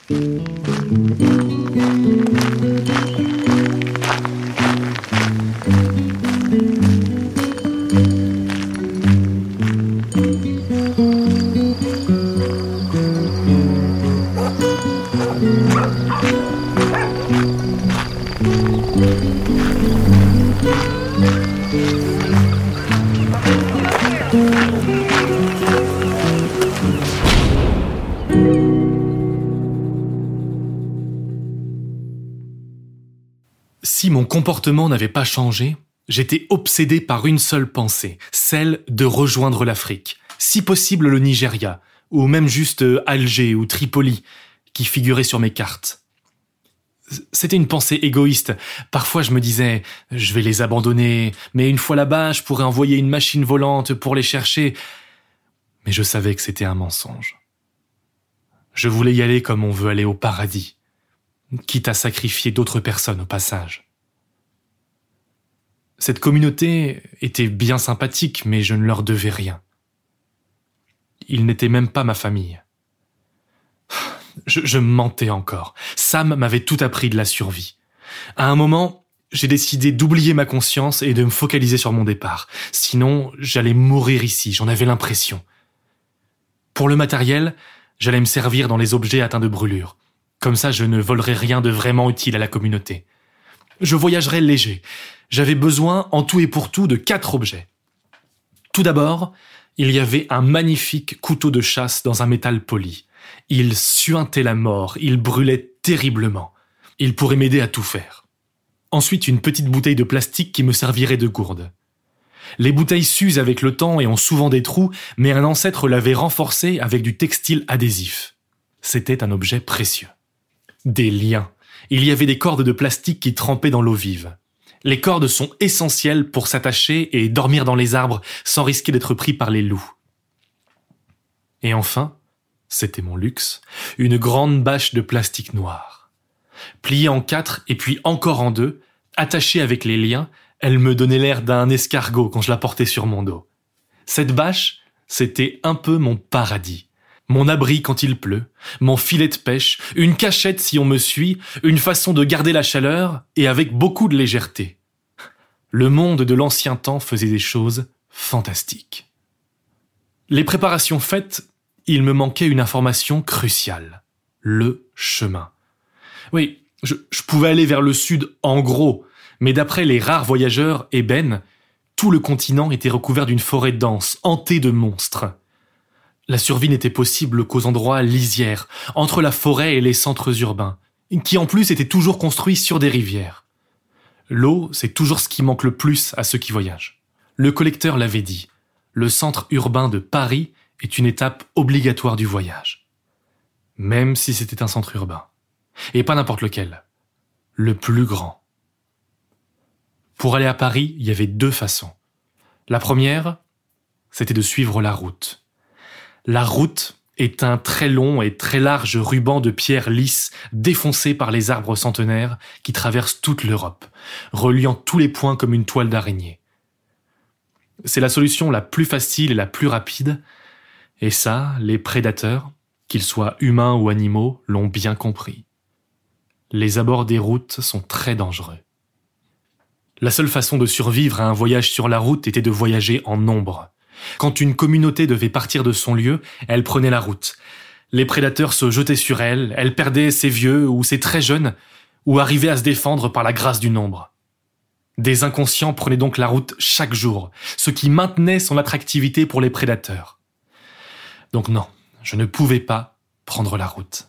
Si mon comportement n'avait pas changé, j'étais obsédé par une seule pensée, celle de rejoindre l'Afrique, si possible le Nigeria, ou même juste Alger ou Tripoli, qui figuraient sur mes cartes. C'était une pensée égoïste. Parfois je me disais, je vais les abandonner, mais une fois là-bas, je pourrais envoyer une machine volante pour les chercher. Mais je savais que c'était un mensonge. Je voulais y aller comme on veut aller au paradis, quitte à sacrifier d'autres personnes au passage. Cette communauté était bien sympathique, mais je ne leur devais rien. Ils n'étaient même pas ma famille. Je mentais encore. Sam m'avait tout appris de la survie. À un moment, j'ai décidé d'oublier ma conscience et de me focaliser sur mon départ. Sinon, j'allais mourir ici, j'en avais l'impression. Pour le matériel, j'allais me servir dans les objets atteints de brûlure. Comme ça, je ne volerais rien de vraiment utile à la communauté. Je voyagerais léger. J'avais besoin, en tout et pour tout, de 4 objets. Tout d'abord, il y avait un magnifique couteau de chasse dans un métal poli. Il suintait la mort, il brûlait terriblement. Il pourrait m'aider à tout faire. Ensuite, une petite bouteille de plastique qui me servirait de gourde. Les bouteilles s'usent avec le temps et ont souvent des trous, mais un ancêtre l'avait renforcé avec du textile adhésif. C'était un objet précieux. Des liens. Il y avait des cordes de plastique qui trempaient dans l'eau vive. Les cordes sont essentielles pour s'attacher et dormir dans les arbres sans risquer d'être pris par les loups. Et enfin, c'était mon luxe, une grande bâche de plastique noir. Pliée en 4 et puis encore en 2, attachée avec les liens, elle me donnait l'air d'un escargot quand je la portais sur mon dos. Cette bâche, c'était un peu mon paradis. Mon abri quand il pleut, mon filet de pêche, une cachette si on me suit, une façon de garder la chaleur et avec beaucoup de légèreté. Le monde de l'ancien temps faisait des choses fantastiques. Les préparations faites, il me manquait une information cruciale. Le chemin. Oui, je pouvais aller vers le sud en gros, mais d'après les rares voyageurs ébènes, tout le continent était recouvert d'une forêt dense, hantée de monstres. La survie n'était possible qu'aux endroits lisières, entre la forêt et les centres urbains, qui en plus étaient toujours construits sur des rivières. L'eau, c'est toujours ce qui manque le plus à ceux qui voyagent. Le collecteur l'avait dit, le centre urbain de Paris est une étape obligatoire du voyage. Même si c'était un centre urbain. Et pas n'importe lequel. Le plus grand. Pour aller à Paris, il y avait 2 façons. La première, c'était de suivre la route. La route est un très long et très large ruban de pierre lisse défoncé par les arbres centenaires qui traversent toute l'Europe, reliant tous les points comme une toile d'araignée. C'est la solution la plus facile et la plus rapide, et ça, les prédateurs, qu'ils soient humains ou animaux, l'ont bien compris. Les abords des routes sont très dangereux. La seule façon de survivre à un voyage sur la route était de voyager en nombre. Quand une communauté devait partir de son lieu, elle prenait la route. Les prédateurs se jetaient sur elle, elle perdait ses vieux ou ses très jeunes, ou arrivait à se défendre par la grâce du nombre. Des inconscients prenaient donc la route chaque jour, ce qui maintenait son attractivité pour les prédateurs. Donc non, je ne pouvais pas prendre la route.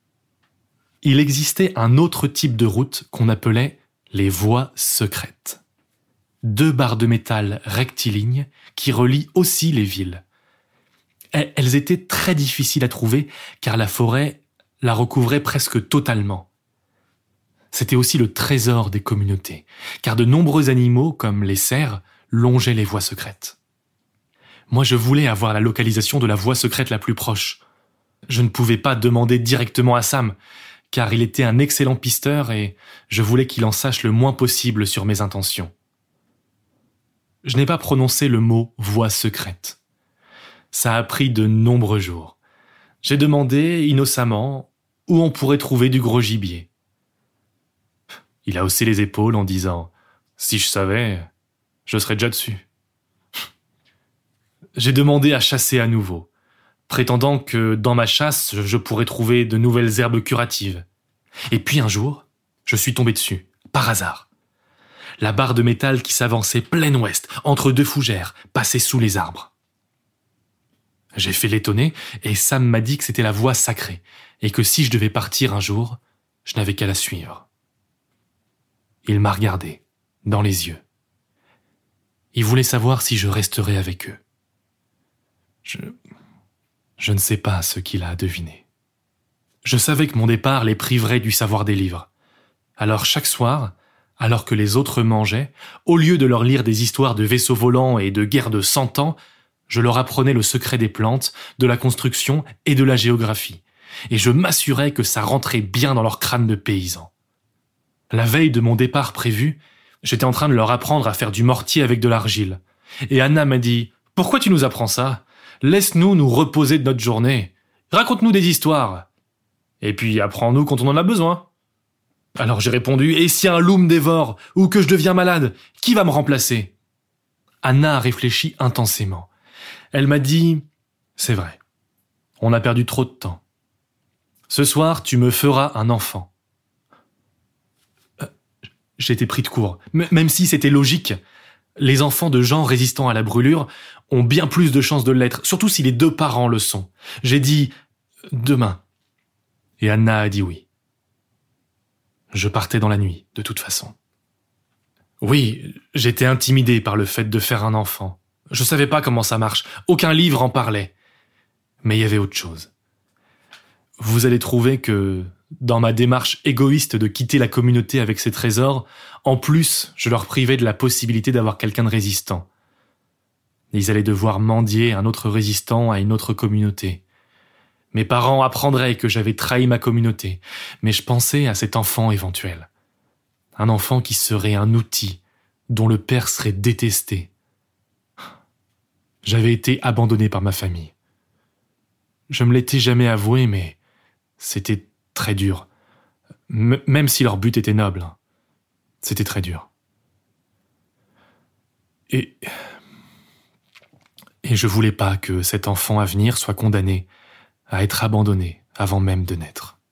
Il existait un autre type de route qu'on appelait les voies secrètes. 2 barres de métal rectilignes qui relient aussi les villes. Elles étaient très difficiles à trouver car la forêt la recouvrait presque totalement. C'était aussi le trésor des communautés, car de nombreux animaux, comme les cerfs, longeaient les voies secrètes. Moi, je voulais avoir la localisation de la voie secrète la plus proche. Je ne pouvais pas demander directement à Sam, car il était un excellent pisteur et je voulais qu'il en sache le moins possible sur mes intentions. Je n'ai pas prononcé le mot « voie secrète ». Ça a pris de nombreux jours. J'ai demandé innocemment où on pourrait trouver du gros gibier. Il a haussé les épaules en disant « Si je savais, je serais déjà dessus. » J'ai demandé à chasser à nouveau, prétendant que dans ma chasse, je pourrais trouver de nouvelles herbes curatives. Et puis un jour, je suis tombé dessus, par hasard. La barre de métal qui s'avançait plein ouest, entre deux fougères, passait sous les arbres. J'ai fait l'étonner, et Sam m'a dit que c'était la voie sacrée, et que si je devais partir un jour, je n'avais qu'à la suivre. Il m'a regardé, dans les yeux. Il voulait savoir si je resterais avec eux. Je ne sais pas ce qu'il a deviné. Je savais que mon départ les priverait du savoir des livres. Alors chaque soir, alors que les autres mangeaient, au lieu de leur lire des histoires de vaisseaux volants et de guerres de 100 ans, je leur apprenais le secret des plantes, de la construction et de la géographie. Et je m'assurais que ça rentrait bien dans leur crâne de paysans. La veille de mon départ prévu, j'étais en train de leur apprendre à faire du mortier avec de l'argile. Et Anna m'a dit « Pourquoi tu nous apprends ça ? Laisse-nous nous reposer de notre journée. Raconte-nous des histoires. Et puis apprends-nous quand on en a besoin. » Alors j'ai répondu « Et si un loup me dévore ou que je deviens malade, qui va me remplacer ?» Anna a réfléchi intensément. Elle m'a dit « C'est vrai, on a perdu trop de temps. Ce soir, tu me feras un enfant. » J'ai été pris de court, même si c'était logique. Les enfants de gens résistants à la brûlure ont bien plus de chances de l'être, surtout si les deux parents le sont. J'ai dit « Demain ». Et Anna a dit oui. Je partais dans la nuit, de toute façon. Oui, j'étais intimidé par le fait de faire un enfant. Je savais pas comment ça marche, aucun livre en parlait. Mais il y avait autre chose. Vous allez trouver que, dans ma démarche égoïste de quitter la communauté avec ses trésors, en plus, je leur privais de la possibilité d'avoir quelqu'un de résistant. Ils allaient devoir mendier un autre résistant à une autre communauté. Mes parents apprendraient que j'avais trahi ma communauté, mais je pensais à cet enfant éventuel. Un enfant qui serait un outil, dont le père serait détesté. J'avais été abandonné par ma famille. Je me l'étais jamais avoué, mais c'était très dur. Même si leur but était noble. C'était très dur. Et je voulais pas que cet enfant à venir soit condamné à être abandonné avant même de naître.